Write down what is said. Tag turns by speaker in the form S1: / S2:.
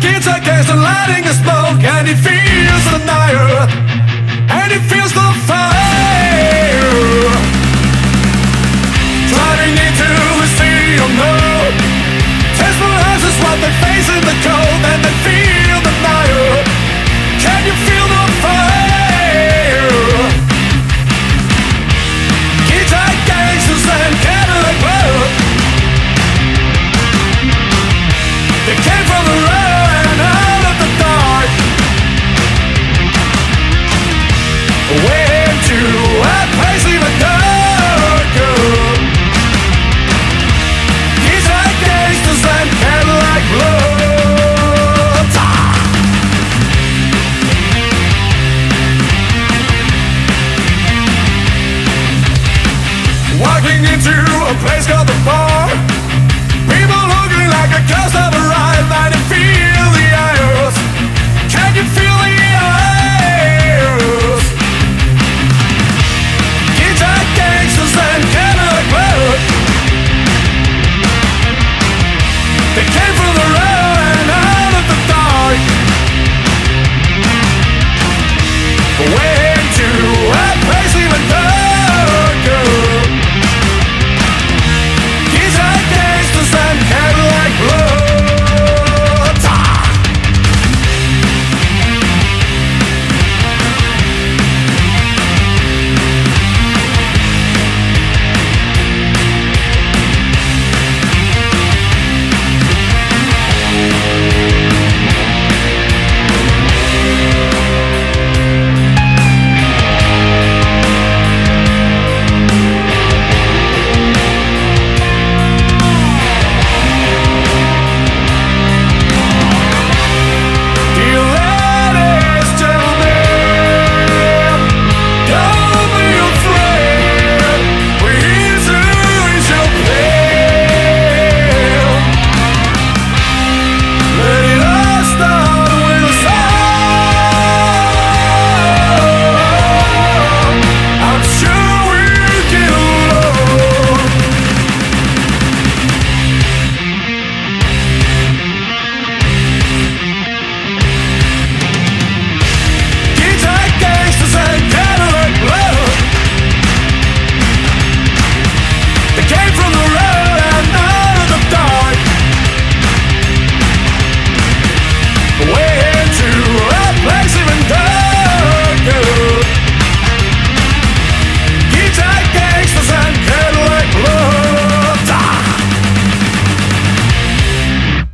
S1: kids are gas and lighting a smoke, and he feels the night, and he feels the fire. Driving into the city of no, Tesla houses what they face in the cold, and they feel the night. Can you feel the fire? Kids are gangsters and Cadillac Road. They came from the road and out of the dark, went to a place even darker. These are gangsters and Cadillac Road. Walking into a place called the bar, people looking like a ghost of